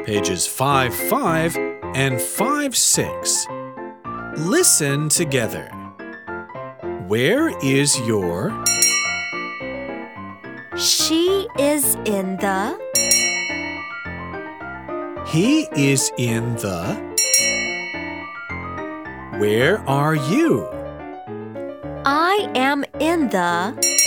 pages 5-5 and 5-6. Listen together. Where is your? She is in the. He is in the. Where are you? I am in the.